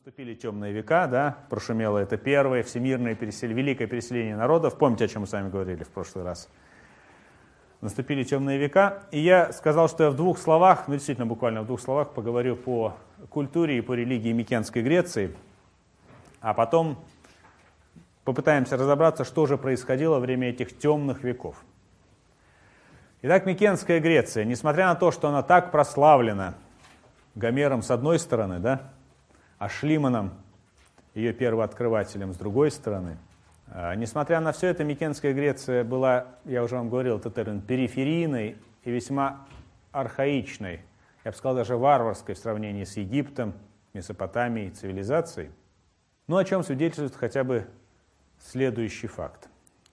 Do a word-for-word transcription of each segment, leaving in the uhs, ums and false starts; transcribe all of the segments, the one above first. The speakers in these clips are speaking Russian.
Наступили темные века, да, прошумело это первое всемирное переселение, великое переселение народов. Помните, о чем мы с вами говорили в прошлый раз? Наступили темные века, и я сказал, что я в двух словах, ну действительно буквально в двух словах поговорю по культуре и по религии Микенской Греции, а потом попытаемся разобраться, что же происходило во время этих темных веков. Итак, Микенская Греция, несмотря на то, что она так прославлена Гомером с одной стороны, да, а Шлиманом, ее первооткрывателем, с другой стороны. А, несмотря на все это, Микенская Греция была, я уже вам говорил, этот термин, периферийной и весьма архаичной, я бы сказал, даже варварской в сравнении с Египтом, Месопотамией, цивилизацией. Ну, о чем свидетельствует хотя бы следующий факт.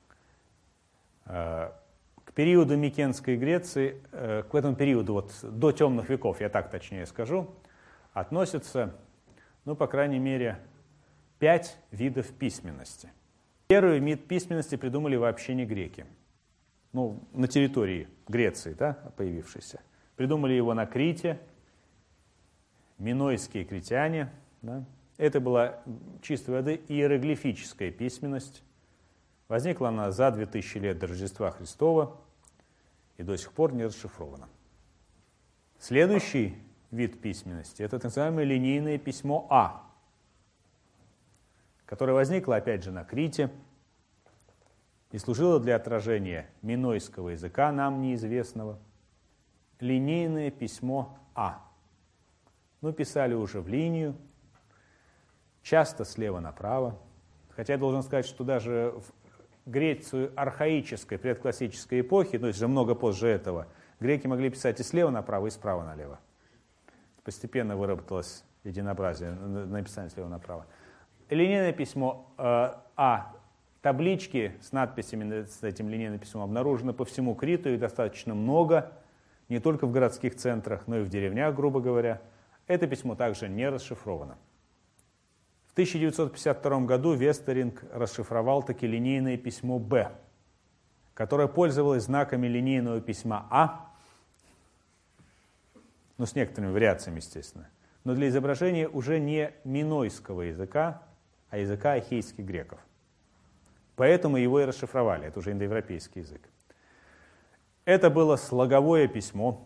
А, к периоду Микенской Греции, к этому периоду, вот, до темных веков, я так точнее скажу, относятся, ну, по крайней мере, пять видов письменности. Первый вид письменности придумали вообще не греки. Ну, на территории Греции, да, появившийся. Придумали его на Крите, минойские критяне. Да. Это была чистой воды иероглифическая письменность. Возникла она за две тысячи лет до Рождества Христова и до сих пор не расшифрована. Следующий вид письменности — это так называемое линейное письмо А, которое возникло, опять же, на Крите и служило для отражения минойского языка, нам неизвестного. Линейное письмо А. Ну, писали уже в линию, часто слева направо. Хотя я должен сказать, что даже в Грецию архаической, предклассической эпохи, то есть же много позже этого, греки могли писать и слева направо, и справа налево. Постепенно выработалось единообразие написания слева направо. Линейное письмо э, А. Таблички с надписями с этим линейным письмом обнаружены по всему Криту, их достаточно много, не только в городских центрах, но и в деревнях, грубо говоря. Это письмо также не расшифровано. В тысяча девятьсот пятьдесят втором году Вестеринг расшифровал таки линейное письмо Б, которое пользовалось знаками линейного письма А, ну, с некоторыми вариациями, естественно, но для изображения уже не минойского языка, а языка ахейских греков. Поэтому его и расшифровали, это уже индоевропейский язык. Это было слоговое письмо.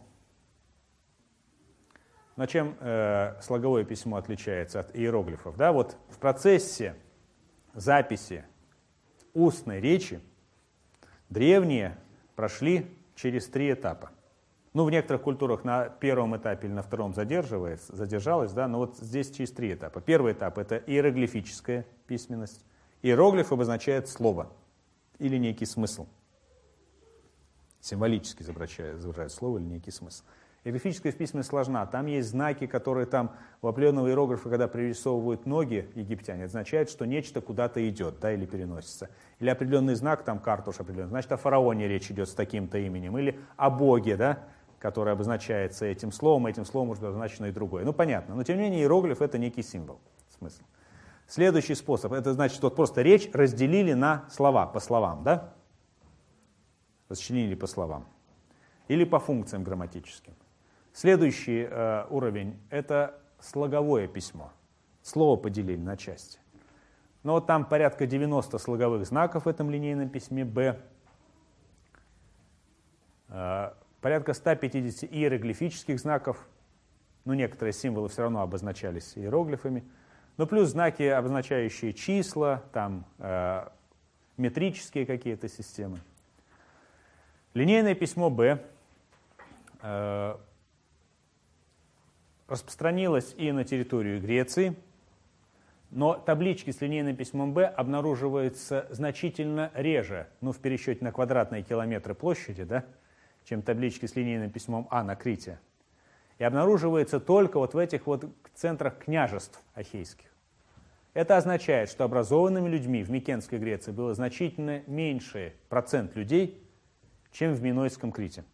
Но чем э, слоговое письмо отличается от иероглифов? Да, вот в процессе записи устной речи древние прошли через три этапа. Ну, в некоторых культурах на первом этапе или на втором задерживается, задержалось, да, но вот здесь через три этапа. Первый этап — это иероглифическая письменность. Иероглиф обозначает слово или некий смысл. Символически изображает слово или некий смысл. Иероглифическая письменность сложна. Там есть знаки, которые там у определенного иероглифа, когда пририсовывают ноги египтяне, означает, что нечто куда-то идет, да, или переносится. Или определенный знак, там картуш определенный, значит, о фараоне речь идет с таким-то именем. Или о боге, да, который обозначается этим словом, этим словом может быть обозначено и другое. Ну, понятно. Но, тем не менее, иероглиф — это некий символ, смысл. Следующий способ — это значит, что вот просто речь разделили на слова, по словам, да? Расчленили по словам. Или по функциям грамматическим. Следующий э, уровень — это слоговое письмо. Слово поделили на части. Но вот там порядка девяноста слоговых знаков в этом линейном письме Б. Э, порядка ста пятидесяти иероглифических знаков. Ну, некоторые символы все равно обозначались иероглифами. Ну, плюс знаки, обозначающие числа, там э, метрические какие-то системы. Линейное письмо Б э, распространилось и на территорию Греции, но таблички с линейным письмом Б обнаруживаются значительно реже, ну, в пересчете на квадратные километры площади, да, чем таблички с линейным письмом А на Крите. И обнаруживается только вот в этих вот центрах княжеств ахейских. Это означает, что образованными людьми в Микенской Греции было значительно меньший процент людей, чем в Минойском Крите.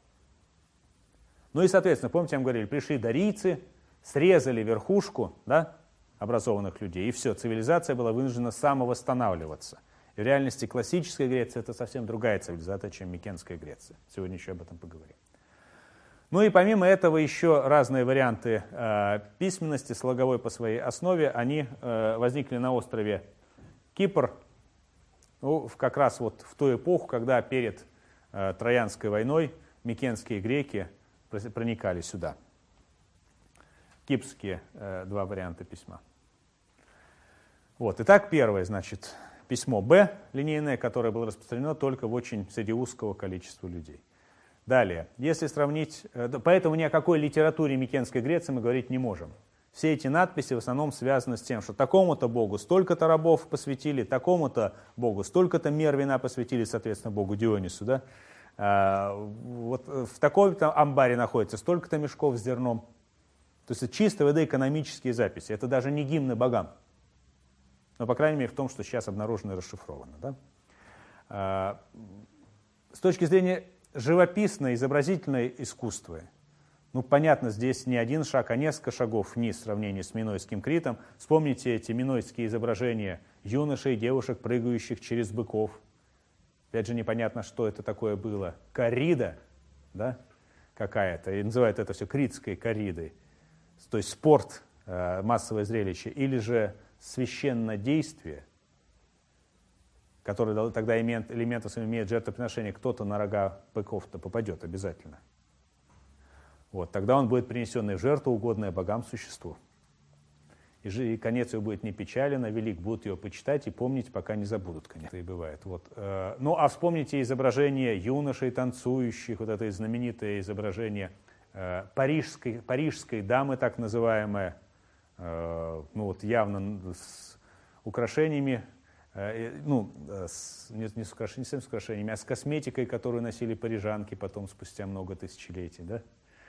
Ну и, соответственно, помните, я вам говорил, пришли дарийцы, срезали верхушку, да, образованных людей, и все, цивилизация была вынуждена самовосстанавливаться. И в реальности классическая Греция — это совсем другая цивилизация, чем Микенская Греция. Сегодня еще об этом поговорим. Ну и помимо этого еще разные варианты э, письменности, слоговой по своей основе, они э, возникли на острове Кипр, ну, как раз вот в ту эпоху, когда перед э, Троянской войной микенские греки проникали сюда. Кипрские э, два варианта письма. Вот. Итак, первое, значит, письмо Б, линейное, которое было распространено только в очень среди узкого количества людей. Далее, если сравнить, э, поэтому ни о какой литературе Микенской Греции мы говорить не можем. Все эти надписи в основном связаны с тем, что такому-то богу столько-то рабов посвятили, такому-то богу столько-то мер вина посвятили, соответственно, богу Дионису. Да? А, вот в таком-то амбаре находится столько-то мешков с зерном. То есть это чистой воды экономические записи. Это даже не гимны богам. Но, по крайней мере, в том, что сейчас обнаружено и расшифровано. Да? А, с точки зрения живописное, изобразительное искусство, ну, понятно, здесь не один шаг, а несколько шагов вниз в сравнении с Минойским Критом. Вспомните эти минойские изображения юношей и девушек, прыгающих через быков. Опять же, непонятно, что это такое было. Коррида, да, какая-то, и называют это все критской корридой. То есть спорт, массовое зрелище, или же священнодействие, которое тогда имеет, элементом своим имеет жертвоприношение, кто-то на рога быков-то попадет обязательно. Вот, тогда он будет принесенный в жертву, угодное богам существу. И, же, и конец его будет не печален, а велик. Будут его почитать и помнить, пока не забудут. Конечно, и бывает. Вот. Ну, а вспомните изображение юношей танцующих, вот это знаменитое изображение парижской, парижской дамы, так называемое, ну вот явно с украшениями, ну, с, не, не, с украшениями, не с украшениями, а с косметикой, которую носили парижанки потом, спустя много тысячелетий, да?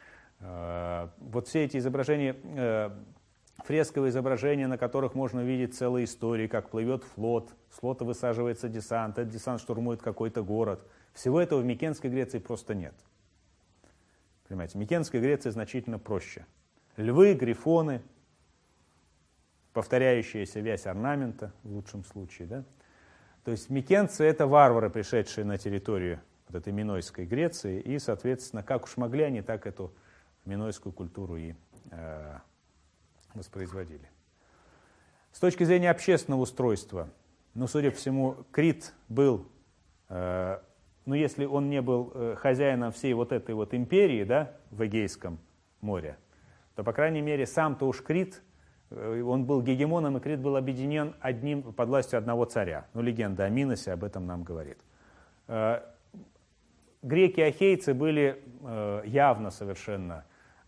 Вот все эти изображения, фресковые изображения, на которых можно увидеть целые истории, как плывет флот, с флота высаживается десант, этот десант штурмует какой-то город. Всего этого в Микенской Греции просто нет. Понимаете, Микенская Греция значительно проще. Львы, грифоны, повторяющаяся вязь орнамента в лучшем случае. Да? То есть микенцы — это варвары, пришедшие на территорию вот этой Минойской Греции, и, соответственно, как уж могли, они так эту минойскую культуру и э, воспроизводили. С точки зрения общественного устройства, ну, судя по всему, Крит был, э, ну, если он не был э, хозяином всей вот этой вот империи, да, в Эгейском море, то, по крайней мере, сам-то уж Крит, э, он был гегемоном, и Крит был объединен одним, под властью одного царя. Ну, легенда о Миносе об этом нам говорит. Э, греки и ахейцы были э, явно совершенно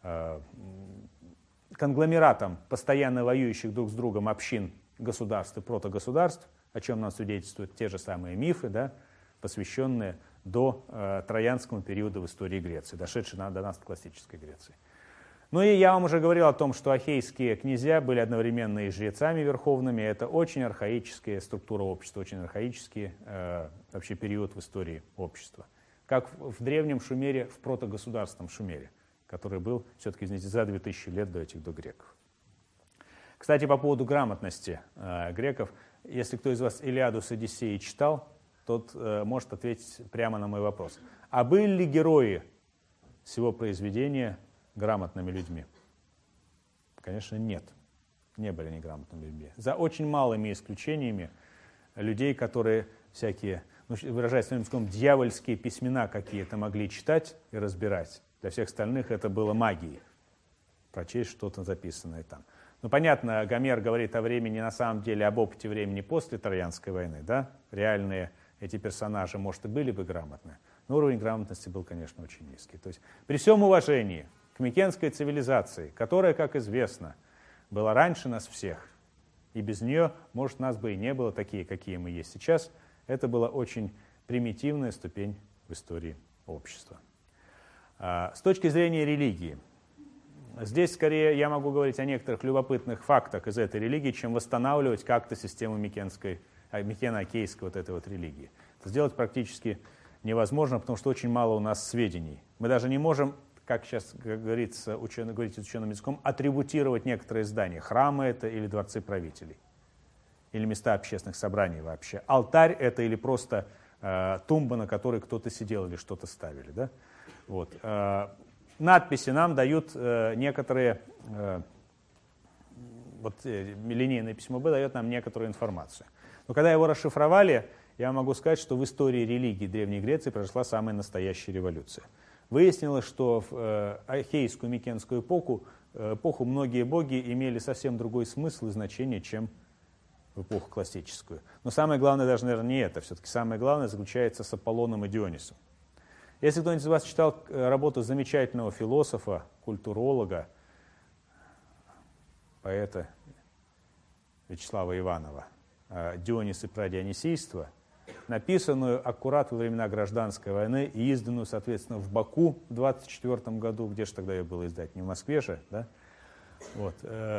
конгломератом постоянно воюющих друг с другом общин государств и протогосударств, о чем нам свидетельствуют те же самые мифы, да, посвященные до э, троянскому периоду в истории Греции, дошедшей до нас классической Греции. Ну и я вам уже говорил о том, что ахейские князья были одновременно и жрецами верховными. Это очень архаическая структура общества, очень архаический э, вообще период в истории общества. Как в, в древнем Шумере, в протогосударственном Шумере, который был все-таки, извините, за две тысячи лет до этих до греков. Кстати, по поводу грамотности э, греков, если кто из вас Илиаду с Одиссеей читал, тот э, может ответить прямо на мой вопрос. А были ли герои всего произведения грамотными людьми? Конечно, нет. Не были они грамотными людьми. За очень малыми исключениями людей, которые всякие, ну, выражаясь своим языком, дьявольские письмена какие-то могли читать и разбирать. Для всех остальных это было магией. Прочесть что-то записанное там. Ну, понятно, Гомер говорит о времени, на самом деле, об опыте времени после Троянской войны. Да? Реальные эти персонажи, может, и были бы грамотны, но уровень грамотности был, конечно, очень низкий. То есть при всем уважении к микенской цивилизации, которая, как известно, была раньше нас всех, и без нее, может, нас бы и не было такие, какие мы есть сейчас, это была очень примитивная ступень в истории общества. С точки зрения религии, здесь скорее я могу говорить о некоторых любопытных фактах из этой религии, чем восстанавливать как-то систему микенской, микено-акейской вот этой вот религии. Это сделать практически невозможно, потому что очень мало у нас сведений. Мы даже не можем, как сейчас говорится, ученый, говорить ученым языком, атрибутировать некоторые здания. Храмы это или дворцы правителей, или места общественных собраний вообще. Алтарь это или просто э, тумба, на которой кто-то сидел или что-то ставили. Да? Вот. надписи нам дают э, некоторые, э, вот э, линейное письмо Б дает нам некоторую информацию. Но когда его расшифровали, я могу сказать, что в истории религии Древней Греции произошла самая настоящая революция. Выяснилось, что в э, архейскую микенскую эпоху, э, эпоху многие боги имели совсем другой смысл и значение, чем в эпоху классическую. Но самое главное даже, наверное, не это. Все-таки самое главное заключается с Аполлоном и Дионисом. Если кто-нибудь из вас читал работу замечательного философа, культуролога, поэта Вячеслава Иванова «Дионис и прадионисийство», написанную аккурат во времена Гражданской войны и изданную, соответственно, в Баку в двадцать четвёртом году, где же тогда ее было издать, не в Москве же, да? Вот.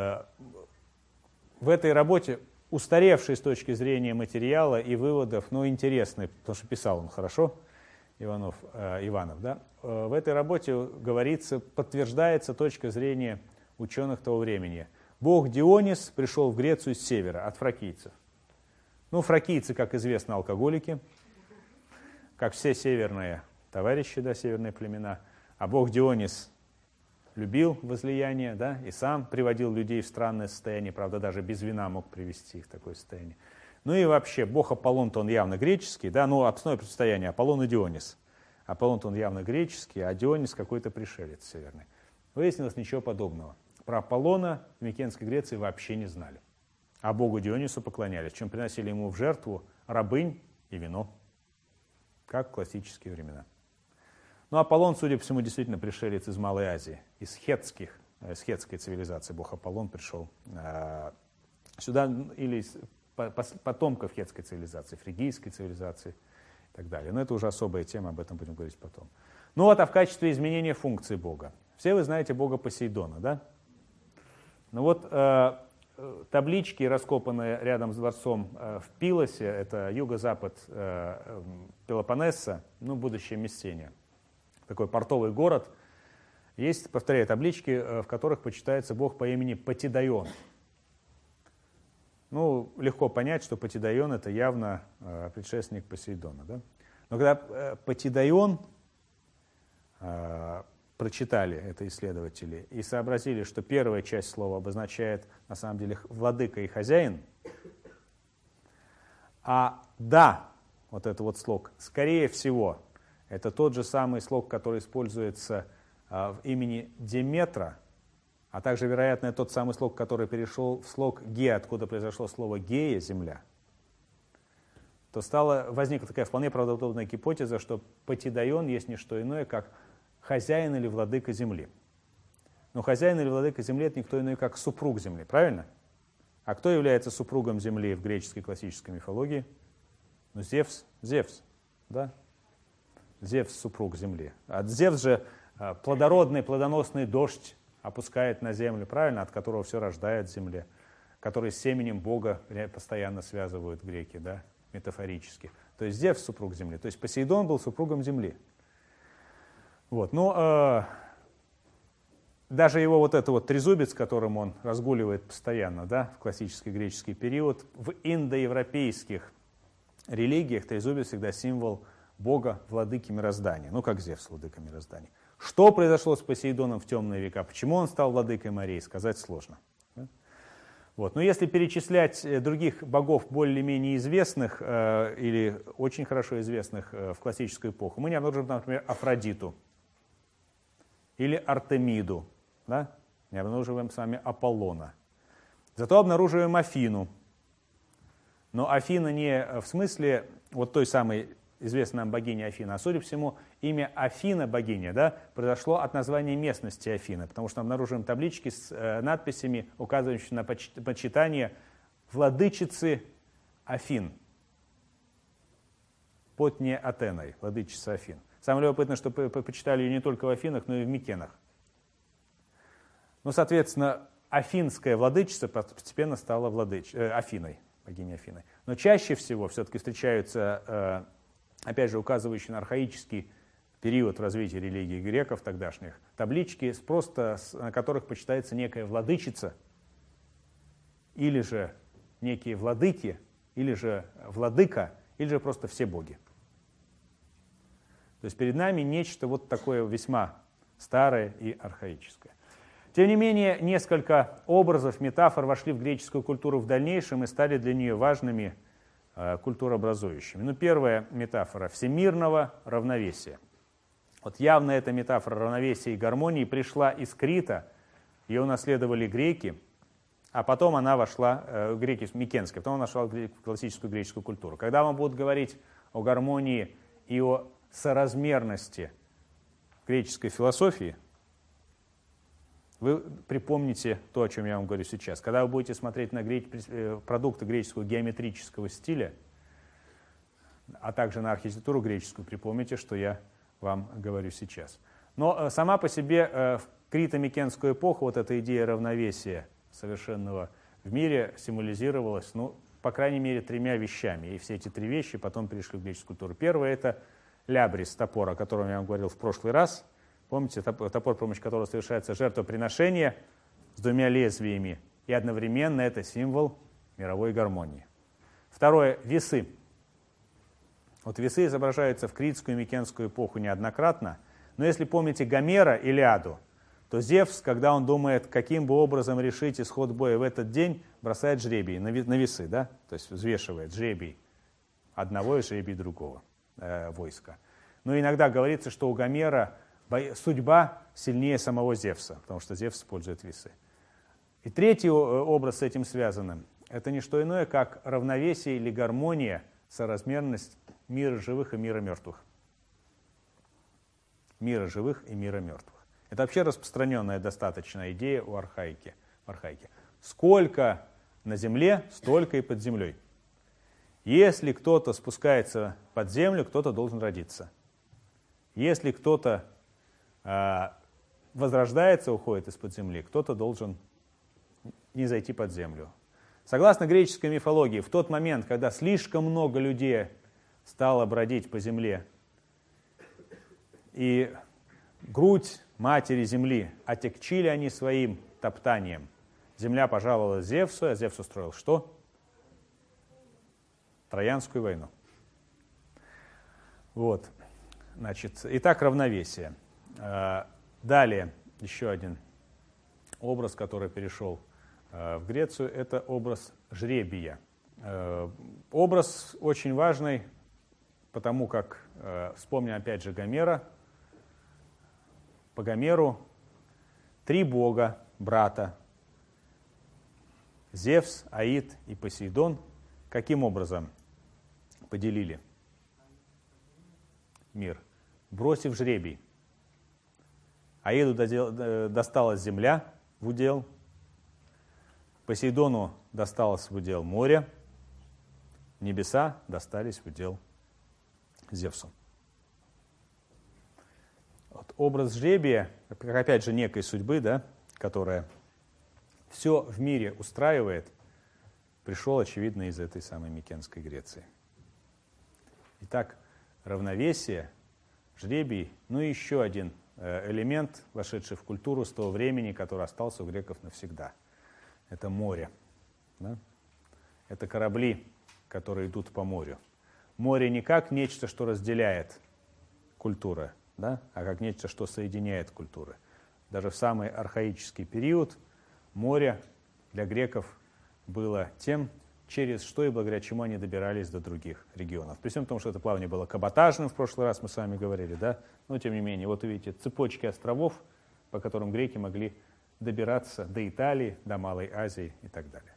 В этой работе устаревший с точки зрения материала и выводов, но интересный, потому что писал он хорошо, Иванов, э, Иванов, да? Э, в этой работе говорится, подтверждается точка зрения ученых того времени. Бог Дионис пришел в Грецию с севера, от фракийцев. Ну, фракийцы, как известно, алкоголики, как все северные товарищи, да, северные племена. А бог Дионис любил возлияние, да, и сам приводил людей в странное состояние, правда, даже без вина мог привести их в такое состояние. Ну и вообще, бог Аполлон-то он явно греческий, да, ну, основное предстояние Аполлон и Дионис. Аполлон-то он явно греческий, а Дионис какой-то пришелец северный. Выяснилось ничего подобного. Про Аполлона в Микенской Греции вообще не знали. А богу Дионису поклонялись, чем приносили ему в жертву рабынь и вино, как в классические времена. Ну, Аполлон, судя по всему, действительно пришелец из Малой Азии, из хетских, из хетской цивилизации. Бог Аполлон пришел э, сюда, или из потомков хетской цивилизации, фригийской цивилизации и так далее. Но это уже особая тема, об этом будем говорить потом. Ну вот, а в качестве изменения функции Бога. Все вы знаете бога Посейдона, да? Ну вот, э, таблички, раскопанные рядом с дворцом э, в Пилосе, это юго-запад э, Пелопоннеса, ну, будущее Мессения. Такой портовый город. Есть, повторяю, таблички, э, в которых почитается бог по имени Потидайон. Ну, легко понять, что Потидайон — это явно э, предшественник Посейдона. Да? Но когда э, Потидайон э, прочитали, это исследователи, и сообразили, что первая часть слова обозначает, на самом деле, владыка и хозяин, а «да», вот это вот слог, скорее всего, это тот же самый слог, который используется э, в имени Деметра, а также, вероятно, тот самый слог, который перешел в слог «ге», откуда произошло слово «гея» — «земля», то стала, возникла такая вполне правдоподобная гипотеза, что Потидайон есть не что иное, как хозяин или владыка земли. Но хозяин или владыка земли — это никто иной, как супруг земли, правильно? А кто является супругом земли в греческой классической мифологии? Ну, Зевс, Зевс, да? Зевс — супруг земли. А Зевс же плодородный, плодоносный дождь опускает на землю, правильно, от которого все рождает в земле, который с семенем Бога постоянно связывают греки, да, метафорически. То есть Зевс — супруг земли. То есть Посейдон был супругом земли. Вот. Ну, э, даже его вот это вот трезубец, которым он разгуливает постоянно, да, в классический греческий период, в индоевропейских религиях трезубец всегда символ Бога, владыки мироздания, ну, как Зевс, владыка мироздания. Что произошло с Посейдоном в темные века, почему он стал владыкой морей, сказать сложно. Да? Вот. Но если перечислять других богов более-менее известных э, или очень хорошо известных э, в классическую эпоху, мы не обнаружим, например, Афродиту или Артемиду, да? Не обнаруживаем с вами Аполлона. Зато обнаруживаем Афину. Но Афина не в смысле вот той самой известной нам богини Афина, а, судя по всему, имя Афина, богиня, да, произошло от названия местности Афина, потому что обнаруживаем таблички с э, надписями, указывающими на поч почитание владычицы Афин, Потне Атеной, владычица Афин. Самое любопытное, что по по почитали ее не только в Афинах, но и в Микенах. Ну, соответственно, афинская владычица постепенно стала владыч... э, Афиной, богиней Афиной. Но чаще всего все-таки встречаются э, опять же, указывающие на архаический период в развитии религии греков тогдашних, таблички, просто на которых почитается некая владычица, или же некие владыки, или же владыка, или же просто все боги. То есть перед нами нечто вот такое весьма старое и архаическое. Тем не менее, несколько образов, метафор вошли в греческую культуру в дальнейшем и стали для нее важными э, культурообразующими. Ну, первая метафора – всемирного равновесия. Вот явно эта метафора равновесия и гармонии пришла из Крита, ее унаследовали греки, а потом она вошла, э, греки микенская, потом она вошла в классическую греческую культуру. Когда вам будут говорить о гармонии и о соразмерности греческой философии, вы припомните то, о чем я вам говорю сейчас. Когда вы будете смотреть на греч... продукты греческого геометрического стиля, а также на архитектуру греческую, припомните, что я вам говорю сейчас. Но сама по себе в крито-микенскую эпоху вот эта идея равновесия совершенного в мире символизировалась, ну, по крайней мере, тремя вещами. И все эти три вещи потом перешли в греческую культуру. Первое — это лябрис, топор, о котором я вам говорил в прошлый раз. Помните, топор, при помощи которого совершается жертвоприношение с двумя лезвиями. И одновременно это символ мировой гармонии. Второе — весы. Вот весы изображаются в критскую и микенскую эпоху неоднократно. Но если помните Гомера, Илиаду, то Зевс, когда он думает, каким бы образом решить исход боя в этот день, бросает жребий на весы, да? То есть взвешивает жребий одного и жребий другого э, войска. Но иногда говорится, что у Гомера судьба сильнее самого Зевса, потому что Зевс использует весы. И третий образ с этим связанным — это не что иное, как равновесие или гармония, соразмерность мира живых и мира мертвых. Мира живых и мира мертвых. Это вообще распространенная достаточно идея у архаики, в архаике. Сколько на земле, столько и под землей. Если кто-то спускается под землю, кто-то должен родиться. Если кто-то возрождается, уходит из-под земли, кто-то должен не зайти под землю. Согласно греческой мифологии, в тот момент, когда слишком много людей стало бродить по земле, и грудь матери земли отягчили они своим топтанием, земля пожаловала Зевсу, а Зевс устроил что? Троянскую войну. Вот. Значит, итак, равновесие. Далее, еще один образ, который перешел в Грецию, это образ жребия. Образ очень важный, потому как, вспомним опять же Гомера, по Гомеру три бога, брата, Зевс, Аид и Посейдон, каким образом поделили мир? Бросив жребий. Аиду досталась земля в удел, Посейдону досталось в удел море, небеса достались в удел Зевсу. Вот образ жребия, как опять же некой судьбы, да, которая все в мире устраивает, пришел, очевидно, из этой самой Микенской Греции. Итак, равновесие, жребий, ну и еще один элемент, вошедший в культуру с того времени, который остался у греков навсегда. Это море. Да? Это корабли, которые идут по морю. Море не как нечто, что разделяет культуры, да? А как нечто, что соединяет культуры. Даже в самый архаический период море для греков было тем, через что и благодаря чему они добирались до других регионов. При всем том, что это плавание было каботажным, в прошлый раз мы с вами говорили, да? Но тем не менее, вот видите, цепочки островов, по которым греки могли добираться до Италии, до Малой Азии и так далее.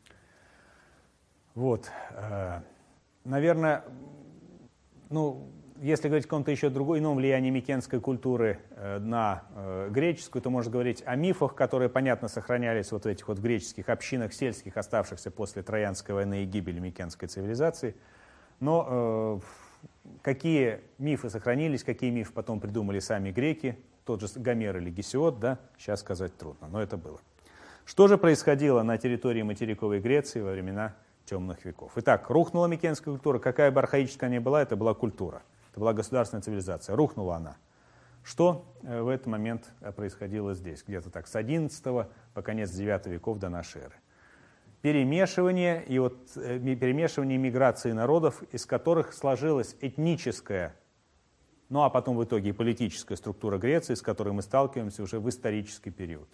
Вот. Наверное, ну, если говорить о каком-то еще другом ином влиянии микенской культуры на греческую, то можно говорить о мифах, которые, понятно, сохранялись вот в этих вот греческих общинах сельских, оставшихся после Троянской войны и гибели микенской цивилизации. Но э, какие мифы сохранились, какие мифы потом придумали сами греки, тот же Гомер или Гесиод, да, сейчас сказать трудно, но это было. Что же происходило на территории материковой Греции во времена темных веков? Итак, рухнула микенская культура. Какая бы архаическая она ни была, это была культура. Это была государственная цивилизация. Рухнула она. Что в этот момент происходило здесь? Где-то так с одиннадцатого по конец девятого веков до нашей эры. Перемешивание, и вот, перемешивание миграции народов, из которых сложилась этническая Ну а потом в итоге и политическая структура Греции, с которой мы сталкиваемся уже в исторический период.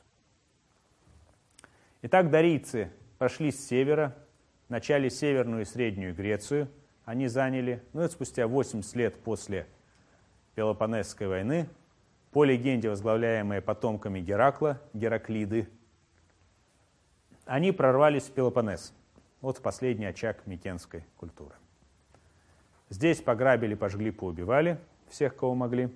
Итак, дарийцы пошли с севера, начали Северную и Среднюю Грецию, они заняли, ну это спустя восемьдесят лет после Пелопоннесской войны, по легенде возглавляемые потомками Геракла, Гераклиды, они прорвались в Пелопоннес, вот в последний очаг микенской культуры. Здесь пограбили, пожгли, поубивали всех, кого могли,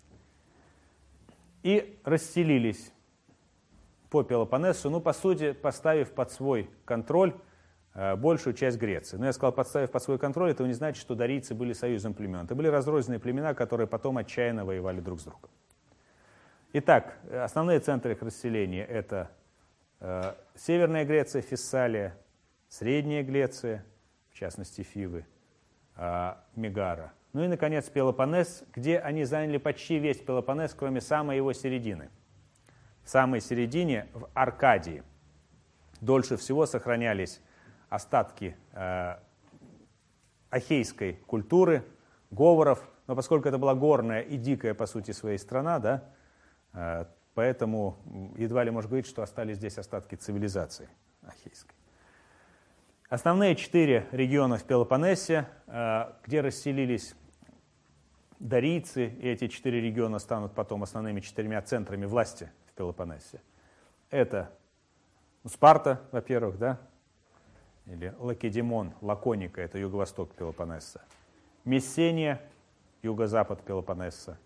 и расселились по Пелопоннесу, ну, по сути, поставив под свой контроль э, большую часть Греции. Но я сказал, подставив под свой контроль, это не значит, что дарийцы были союзом племен. Это были разрозненные племена, которые потом отчаянно воевали друг с другом. Итак, основные центры их расселения – это э, Северная Греция, Фессалия, Средняя Греция, в частности Фивы, э, Мегара. Ну и, наконец, Пелопоннес, где они заняли почти весь Пелопоннес, кроме самой его середины. В самой середине, в Аркадии, дольше всего сохранялись остатки э, ахейской культуры, говоров, но поскольку это была горная и дикая, по сути, своей страна, да, э, поэтому едва ли можно говорить, что остались здесь остатки цивилизации ахейской. Основные четыре региона в Пелопоннесе, э, где расселились дарийцы, и эти четыре региона станут потом основными четырьмя центрами власти в Пелопоннесе. Это ну, Спарта, во-первых, да, или Лакедемон, Лаконика, это юго-восток Пелопоннеса. Мессения, юго-запад Пелопоннеса.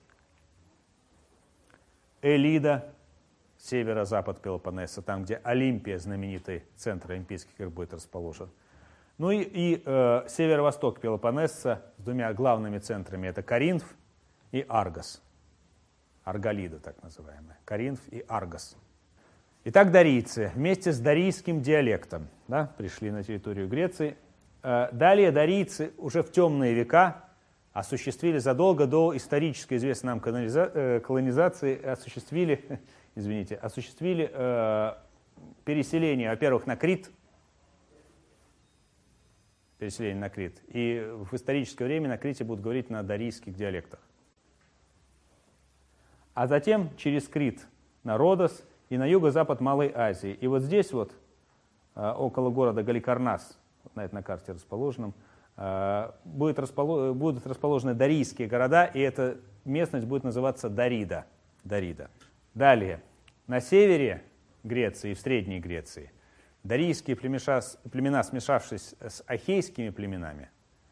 Элида, северо-запад Пелопоннеса, там, где Олимпия, знаменитый центр олимпийских игр, будет расположен. Ну и, и э, северо-восток Пелопоннеса с двумя главными центрами, это Коринф и Аргос. Арголида, так называемая. Коринф и Аргос. Итак, дарийцы вместе с дарийским диалектом, да, пришли на территорию Греции. Э, далее дарийцы уже в темные века осуществили задолго до исторической известной нам колониза, э, колонизации, осуществили, извините, осуществили э, переселение, во-первых, на Крит, переселение на Крит. И в историческое время на Крите будут говорить на дарийских диалектах. А затем через Крит на Родос и на юго-запад Малой Азии. И вот здесь вот, около города Галикарнас, вот на этой карте расположенном, будет располож... будут расположены дарийские города, и эта местность будет называться Дарида. Дарида. Далее, на севере Греции и в Средней Греции дарийские племена, смешавшись с ахейскими племенами,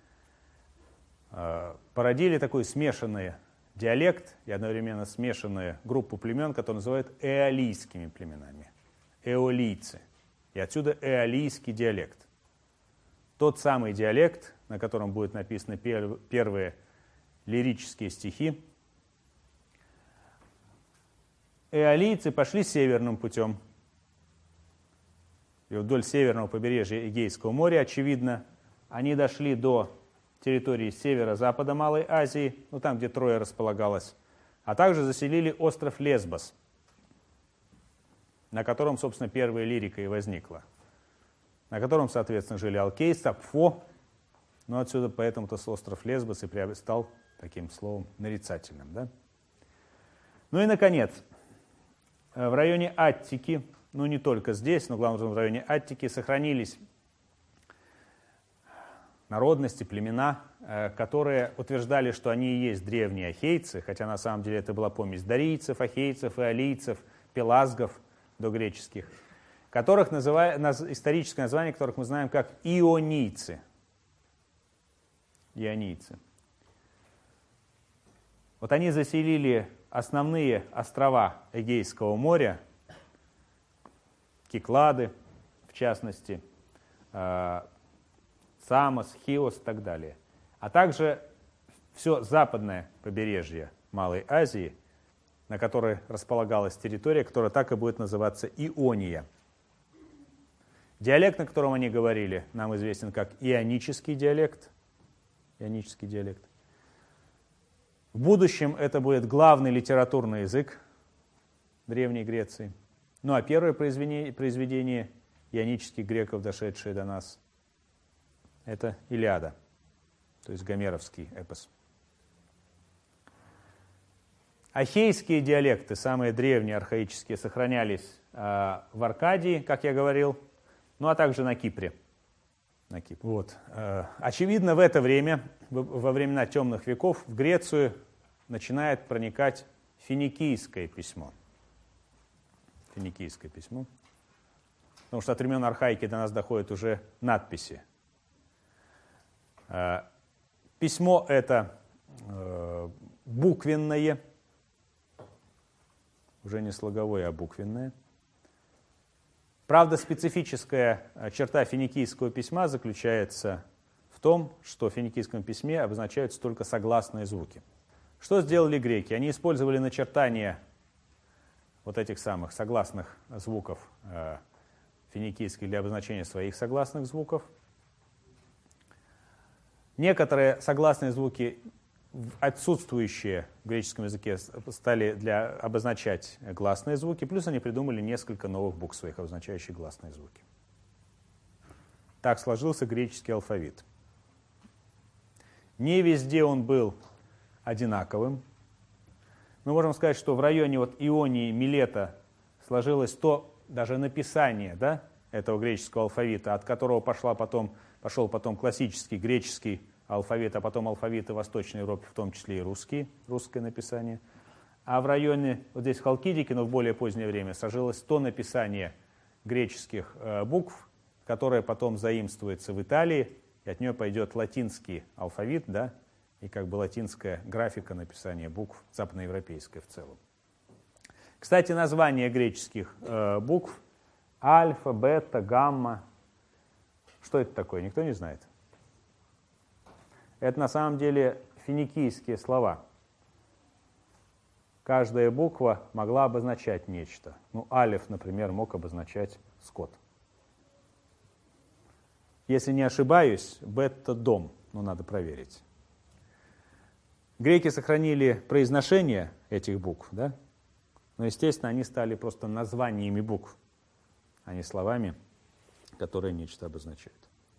породили такой смешанный диалект и одновременно смешанную группу племен, которые называют эолийскими племенами. Эолийцы. И отсюда эолийский диалект. Тот самый диалект, на котором будут написаны первые лирические стихи. Эолийцы пошли северным путем. И вдоль северного побережья Эгейского моря, очевидно, они дошли до территории северо-запада Малой Азии, ну там, где Троя располагалась, а также заселили остров Лесбос, на котором, собственно, первая лирика и возникла, на котором, соответственно, жили Алкей, Сапфо, но отсюда поэтому-то остров Лесбос и стал таким словом нарицательным. Да? Ну и, наконец, в районе Аттики, ну не только здесь, но главное в районе Аттики, сохранились народности, племена, которые утверждали, что они и есть древние ахейцы, хотя на самом деле это была помесь дарийцев, ахейцев, иолийцев, пелазгов догреческих, которых называют, историческое название которых мы знаем как ионийцы. Ионийцы. Вот они заселили основные острова Эгейского моря, Киклады, в частности, Самос, Хиос и так далее, а также все западное побережье Малой Азии, на которой располагалась территория, которая так и будет называться Иония. Диалект, на котором они говорили, нам известен как ионический диалект. Ионический диалект. В будущем это будет главный литературный язык Древней Греции. Ну а первое произведение, произведение ионических греков, дошедшее до нас, это Илиада, то есть гомеровский эпос. Ахейские диалекты, самые древние, архаические, сохранялись э, в Аркадии, как я говорил, ну а также на Кипре. На Кипре. Вот. Э, очевидно, в это время, во времена темных веков, в Грецию начинает проникать финикийское письмо. Финикийское письмо. Потому что от времен архаики до нас доходят уже надписи. Э, письмо это э, буквенное, уже не слоговое, а буквенное. Правда, специфическая черта финикийского письма заключается в том, что в финикийском письме обозначаются только согласные звуки. Что сделали греки? Они использовали начертание вот этих самых согласных звуков э, финикийских для обозначения своих согласных звуков. Некоторые согласные звуки, отсутствующие в греческом языке, стали для обозначать гласные звуки, плюс они придумали несколько новых букв своих, обозначающих гласные звуки. Так сложился греческий алфавит. Не везде он был одинаковым. Мы можем сказать, что в районе вот Ионии, Милета сложилось то даже написание, да, этого греческого алфавита, от которого пошла потом, пошел потом классический греческий алфавит, а потом алфавиты Восточной Европы, в том числе и русские, русское написание. А в районе, вот здесь Халкидики, но в более позднее время, сложилось то написание греческих э, букв, которое потом заимствуется в Италии, и от нее пойдет латинский алфавит, да, и как бы латинская графика написания букв, западноевропейская в целом. Кстати, название греческих э, букв — альфа, бета, гамма. Что это такое, никто не знает? Это на самом деле финикийские слова. Каждая буква могла обозначать нечто. Ну, алиф, например, мог обозначать скот. Если не ошибаюсь, бета — дом, но надо проверить. Греки сохранили произношение этих букв, да? Но, естественно, они стали просто названиями букв, а не словами, которые нечто обозначают.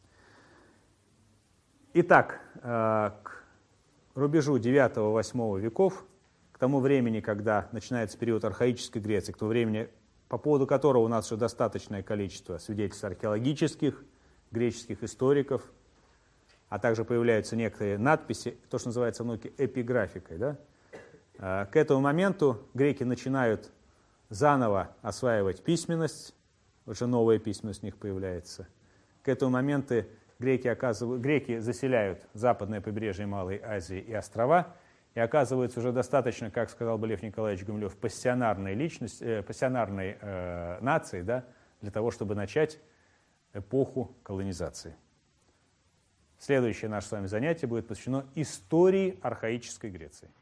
Итак, к рубежу девятого-восьмого веков, к тому времени, когда начинается период архаической Греции, к тому времени, по поводу которого у нас уже достаточное количество свидетельств археологических, греческих историков, а также появляются некоторые надписи, то, что называется в науке эпиграфикой. Да? К этому моменту греки начинают заново осваивать письменность, уже новая письменность у них появляется. К этому моменту Греки, оказывают, греки заселяют западное побережье Малой Азии и острова, и оказываются уже достаточно, как сказал бы Лев Николаевич Гумилев, пассионарной личности, э, пассионарной э, нации, да, для того, чтобы начать эпоху колонизации. Следующее наше с вами занятие будет посвящено истории архаической Греции.